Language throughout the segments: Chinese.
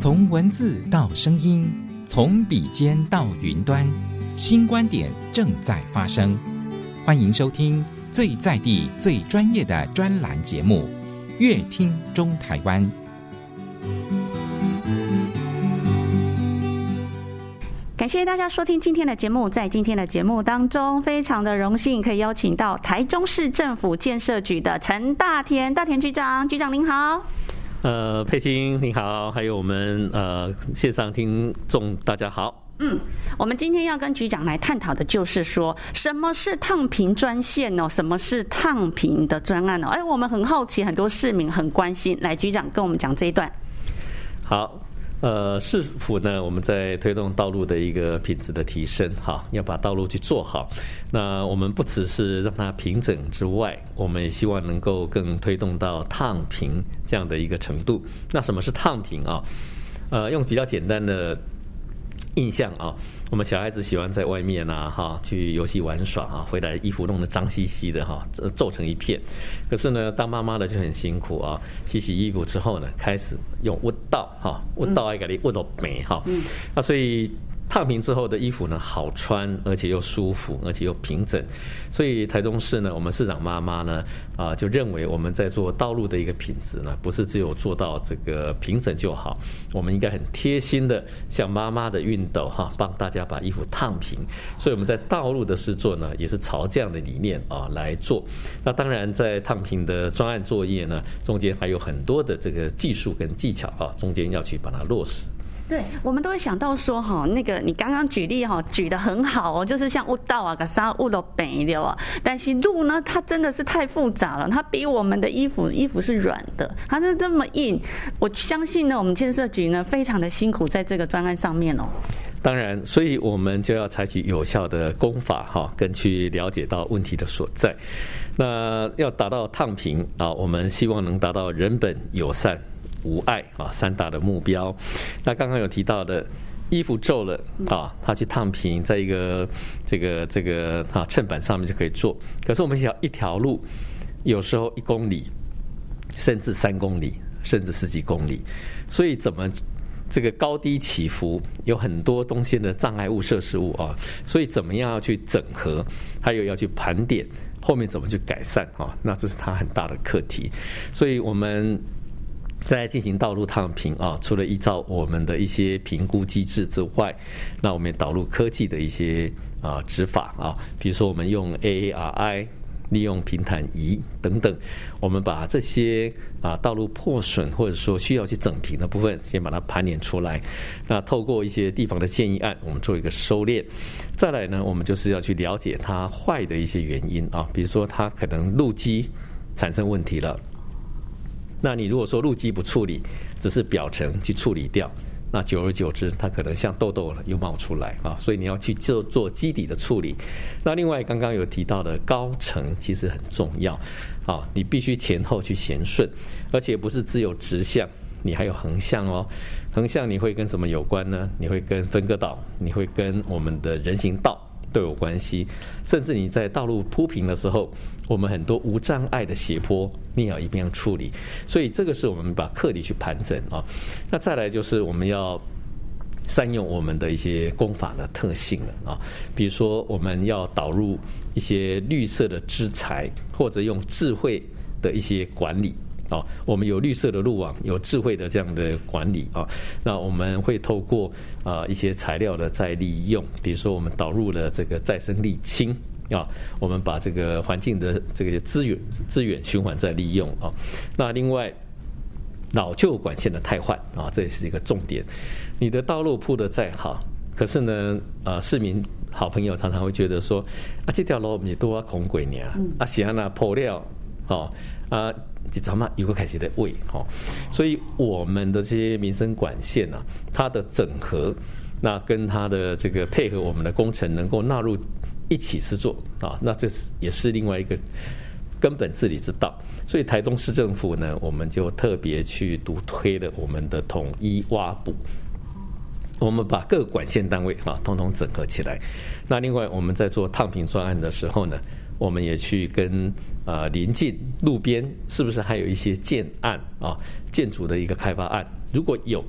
从文字到声音，从笔尖到云端，新观点正在发生。欢迎收听最在地、最专业的专栏节目《乐听中台湾》。 感谢大家收听今天的节目。在今天的节目当中，非常的荣幸可以邀请到台中市政府建设局的陈大田局长。局长您好。 佩青您好，还有我们线上听众大家好。 我们今天要跟局长来探讨的就是说，什么是烫评专线哦，什么是烫评的专案哦？我们很好奇，很多市民很关心。来，局长跟我们讲这一段。 好。市府呢，我们在推动道路的一个品质的提升，要把道路去做好。那我们不只是让它平整之外，我们也希望能够更推动到烫平这样的一个程度。那什么是烫平啊？用比较简单的印象啊，我们小孩子喜欢在外面去游戏玩耍回来衣服弄得脏兮兮的皱成一片。可是呢，当妈妈的就很辛苦洗衣服之后呢，开始用握道握道爱给你握到美那所以烫平之后的衣服呢，好穿，而且又舒服，而且又平整。所以台中市呢，我们市长妈妈呢，就认为我们在做道路的一个品质呢，不是只有做到这个平整就好，我们应该很贴心的像妈妈的熨斗帮大家把衣服烫平。所以我们在道路的施作呢，也是朝这样的理念来做。那当然，在烫平的专案作业呢，中间还有很多的这个技术跟技巧中间要去把它落实。 对，我们都会想到说那个你刚刚举例举得很好就是像握道个啥握到北的但是路呢，它真的是太复杂了，它比我们的衣服是软的，它是这么硬。我相信呢，我们建设局呢非常的辛苦在这个专案上面当然，所以我们就要采取有效的工法跟去了解到问题的所在。那要达到烫平我们希望能达到人本友善无碍三大的目标。那刚刚有提到的衣服皱了它去烫平，在一个这个衬板上面就可以做。可是我们一条路有时候1公里，甚至3公里，甚至10几公里，所以怎么这个高低起伏有很多东西的障碍物、设施物所以怎么样要去整合，还有要去盘点，后面怎么去改善那这是它很大的课题。所以我们在进行道路烫平除了依照我们的一些评估机制之外，那我们也导入科技的一些执法比如说我们用 AARI， 利用平坦仪等等，我们把这些道路破损或者说需要去整平的部分，先把它盘点出来。那透过一些地方的建议案，我们做一个收敛。再来呢，我们就是要去了解它坏的一些原因比如说它可能路基产生问题了。那你如果说路基不处理，只是表层去处理掉，那久而久之它可能像痘痘了又冒出来所以你要去做基底的处理。那另外刚刚有提到的高层其实很重要你必须前后去衔顺，而且不是只有直向，你还有横向横向你会跟什么有关呢？你会跟分割岛，你会跟我们的人行道都有关系，甚至你在道路铺平的时候，我们很多无障碍的斜坡你也要一并要处理。所以这个是我们把课题去盘整那再来就是我们要善用我们的一些工法的特性了比如说我们要导入一些绿色的资材，或者用智慧的一些管理我们有绿色的路网，有智慧的这样的管理那我们会透过一些材料的再利用，比如说我们导入了这个再生沥青我们把这个环境的这个资源循环再利用那另外老旧管线的汰换这也是一个重点。你的道路铺得再好，可是呢市民好朋友常常会觉得说这条路不是都要空轨呢是安那破了一早嘛又开始在喂所以我们的这些民生管线它的整合，那跟它的这个配合我们的工程能够纳入一起施作那这也是另外一个根本治理之道。所以台中市政府呢，我们就特别去独推了我们的统一挖补，我们把各管线单位统统整合起来。那另外我们在做烫平专案的时候呢，我们也去跟邻近路边是不是还有一些建案建筑的一个开发案，如果有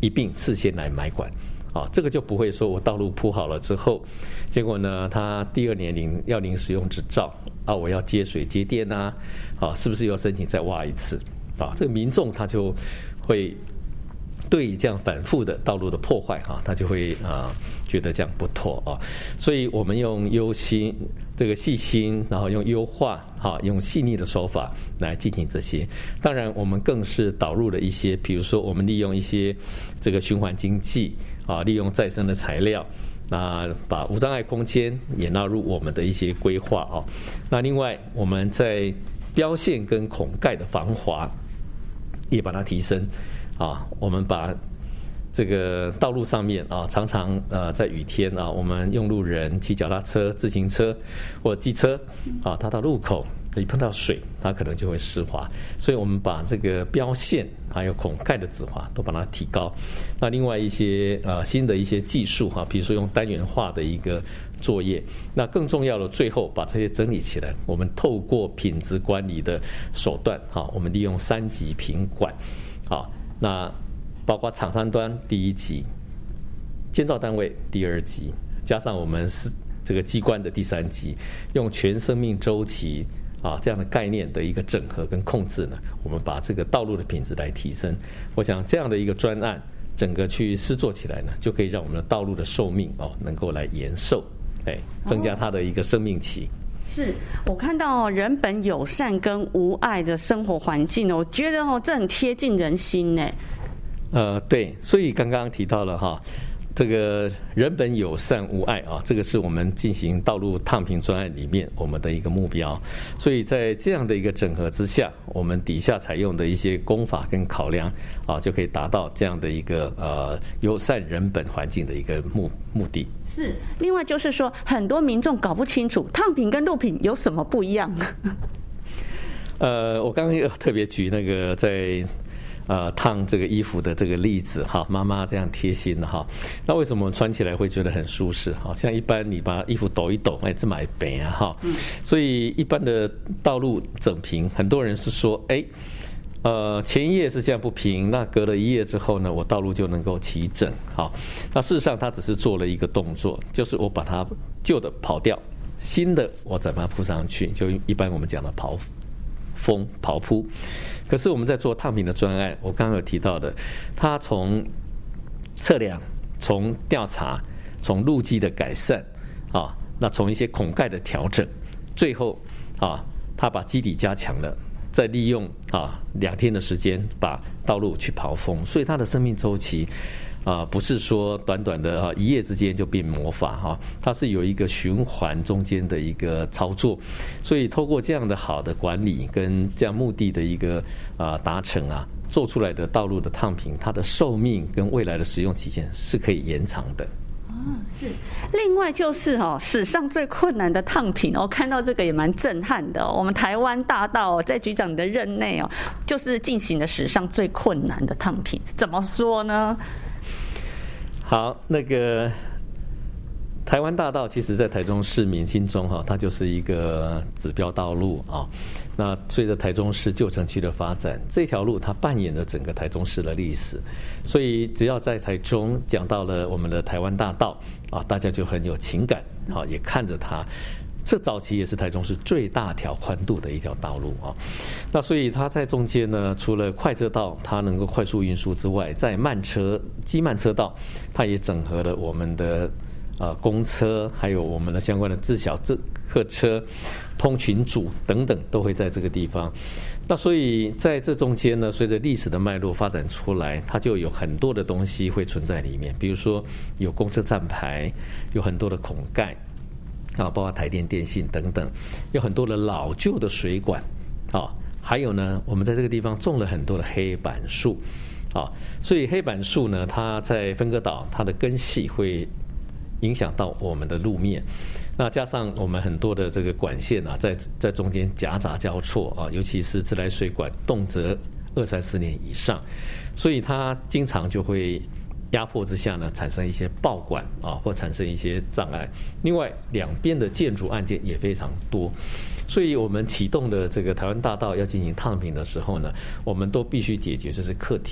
一并事先来买管。这个就不会说我道路铺好了之后，结果呢，他第2年要领使用执照我要接水接电是不是要申请再挖一次这个民众他就会对这样反复的道路的破坏他就会觉得这样不妥所以我们用这个细心，然后用优化用细腻的手法来进行这些。当然，我们更是导入了一些，比如说我们利用一些这个循环经济利用再生的材料，那把无障碍空间也纳入我们的一些规划那另外，我们在标线跟孔盖的防滑也把它提升我们把这个道路上面常常在雨天我们用路人骑脚踏车、自行车或机车他到路口一碰到水，它可能就会湿滑，所以我们把这个标线还有孔盖的止滑都把它提高。那另外一些新的一些技术比如说用单元化的一个作业，那更重要的最后把这些整理起来，我们透过品质管理的手段我们利用3级品管那包括厂商端第1级，建造单位第2级，加上我们是这个机关的第3级，用全生命周期这样的概念的一个整合跟控制呢，我们把这个道路的品质来提升。我想这样的一个专案，整个去施作起来呢，就可以让我们的道路的寿命能够来延寿，增加它的一个生命期。 是我看到人本友善跟无碍的生活环境我觉得这很贴近人心呢。 对，所以刚刚提到了这个人本友善无碍这个是我们进行道路烫平专案里面我们的一个目标。所以在这样的一个整合之下，我们底下采用的一些工法跟考量就可以达到这样的一个友善人本环境的一个目的。 是，另外就是说，很多民众搞不清楚烫平跟路平有什么不一样。 我刚刚有特别举那个在烫这个衣服的这个例子妈妈这样贴心的那为什么穿起来会觉得很舒适像一般你把衣服抖一抖这买白所以一般的道路整平，很多人是说前一夜是这样不平，那隔了1夜之后呢，我道路就能够齐整那事实上它只是做了一个动作，就是我把它旧的刨掉，新的我再把它铺上去，就一般我们讲的刨铺。可是我们在做烫平的专案，我刚刚有提到的，它从测量、从调查、从路基的改善那从一些孔盖的调整，最后它把基底加强了，再利用2天的时间把道路去刨封，所以它的生命周期不是说短短的1夜之间就变魔法它是有一个循环中间的一个操作，所以透过这样的好的管理跟这样目的的一个达成做出来的道路的烫平，它的寿命跟未来的使用期间是可以延长的。 是。另外就是史上最困难的烫平看到这个也蛮震撼的我们台湾大道在局长你的任内就是进行了史上最困难的烫平，怎么说呢？ 好，那个台湾大道其实在台中市民心中它就是一个指标道路那随着台中市旧城区的发展，这条路它扮演了整个台中市的历史，所以只要在台中讲到了我们的台湾大道大家就很有情感也看着它。这早期也是台中市最大条宽度的一条道路那所以它在中间呢，除了快车道它能够快速运输之外，在机慢车道它也整合了我们的公车，还有我们的相关的自小客车、通勤组等等都会在这个地方。那所以在这中间呢，随着历史的脉络发展出来，它就有很多的东西会存在里面，比如说有公车站牌，有很多的孔盖包括台电、电信等等，有很多的老旧的水管还有呢，我们在这个地方种了很多的黑板树所以黑板树呢，它在分割岛它的根系会影响到我们的路面，那加上我们很多的这个管线在中间夹杂交错尤其是自来水管，动辄20-30年以上，所以它经常就会压迫之下呢，产生一些爆管或产生一些障碍。另外，两边的建筑案件也非常多，所以我们启动的这个台湾大道要进行烫平的时候呢，我们都必须解决这些课题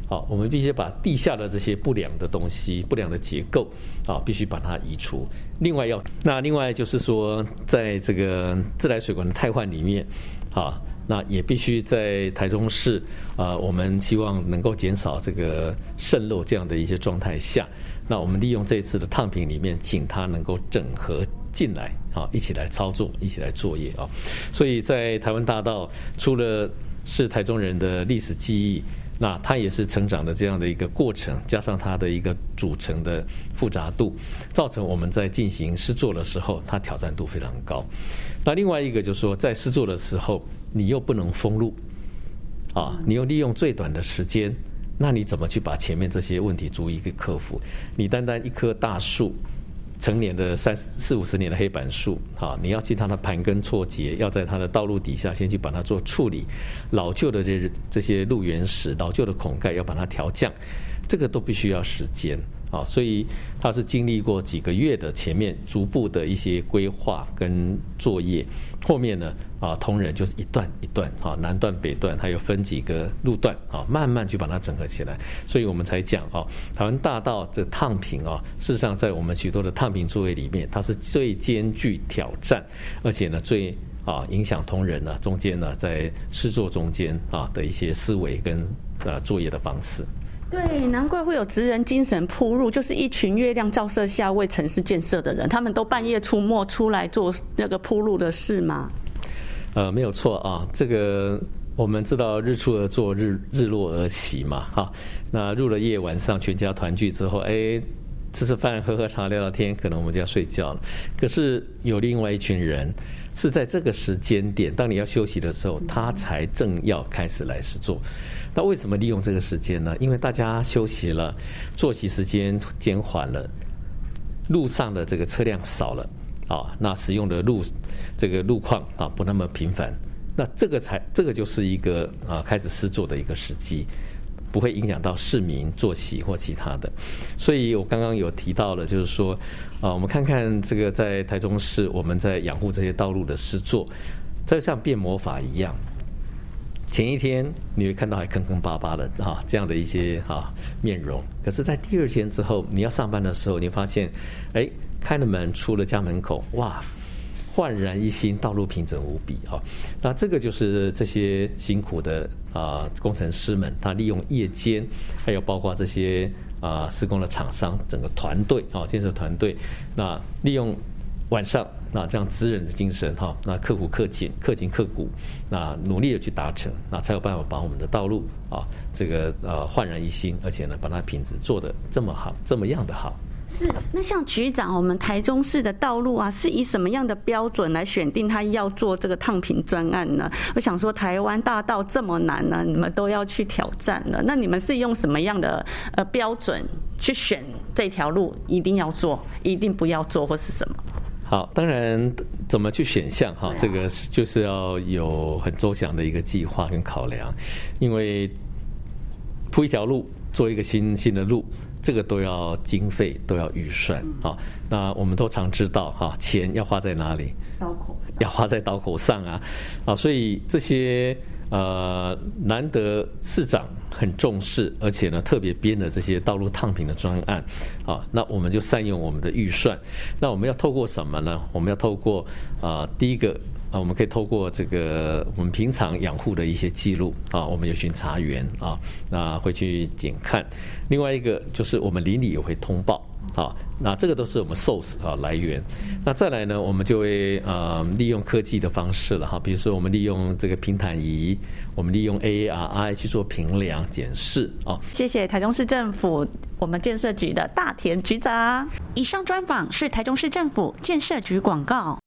我们必须把地下的这些不良的东西、不良的结构必须把它移除。另外就是说，在这个自来水管的汰换里面那也必须在台中市我们希望能够减少这个渗漏这样的一些状态下，那我们利用这次的烫平里面，请它能够整合进来一起来操作，一起来作业所以在台湾大道除了是台中人的历史记忆，那它也是成长的这样的一个过程，加上它的一个组成的复杂度，造成我们在进行施作的时候，它挑战度非常高。那另外一个就是说，在施作的时候，你又不能封路你又利用最短的时间，那你怎么去把前面这些问题逐一克服？你单单一棵大树，成年的40-50年的黑板树你要进它的盘根错节，要在它的道路底下先去把它做处理，老旧的这些路缘石、老旧的孔盖要把它调降，这个都必须要时间所以它是经历过几个月的前面逐步的一些规划跟作业，后面呢同仁就是一段一段南段北段还有分几个路段慢慢去把它整合起来。所以我们才讲台湾大道的烫平事实上在我们许多的烫平作业里面，它是最艰巨挑战，而且呢最影响同仁呢中间呢在施作中间的一些思维跟作业的方式。 对，难怪会有职人精神铺路，就是一群月亮照射下为城市建设的人，他们都半夜出没出来做那个铺路的事吗？ 没有错这个我们知道日出而作，日落而息嘛那入了夜，晚上全家团聚之后，吃吃饭、喝喝茶、聊聊天，可能我们就要睡觉了。可是有另外一群人是在这个时间点，当你要休息的时候，他才正要开始来施作。那为什么利用这个时间呢？因为大家休息了，作息时间减缓了，路上的这个车辆少了那使用的这个路况不那么频繁，那这个就是一个开始施作的一个时机，不会影响到市民作息或其他的。所以我刚刚有提到了，就是说我们看看这个在台中市我们在养护这些道路的施作，这像变魔法一样，前一天你会看到还坑坑巴巴的这样的一些面容，可是在第二天之后，你要上班的时候，你发现开了门出了家门口，哇，焕然一新，道路平整无比那这个就是这些辛苦的工程师们，他利用夜间，还有包括这些施工的厂商整个团队建设团队，那利用晚上那这样职人的精神那刻苦克勤、克勤克骨，那努力的去达成，那才有办法把我们的道路这个焕然一新，而且呢把它品质做得这么好，这么样的好。 是，那像局长，我们台中市的道路是以什么样的标准来选定他要做这个烫平专案呢？我想说，台湾大道这么难呢，你们都要去挑战了，那你们是用什么样的标准去选这条路一定要做，一定不要做，或是什么？ 好，当然怎么去选项这个就是要有很周详的一个计划跟考量，因为铺一条路，做一个新的路，这个都要经费，都要预算那我们都常知道钱要花在哪里？刀口上，要花在刀口上所以这些难得市长很重视，而且呢特别编了这些道路烫平的专案那我们就善用我们的预算。那我们要透过什么呢？我们要透过第一个我们可以透过这个我们平常养护的一些记录我们有巡查员那会去检看。另外一个就是我们邻里也会通报那这个都是我们 source 来源。那再来呢，我们就会利用科技的方式了比如说我们利用这个平坦仪，我们利用 AARI 去做评量检视谢谢台中市政府我们建设局的大田局长。 以上专访是台中市政府建设局广告。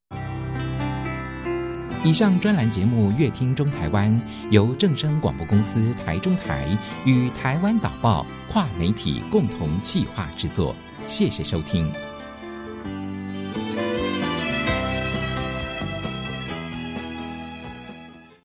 以上专栏节目《乐听中台湾》由正声广播公司台中台与台湾导报跨媒体共同企划制作，谢谢收听。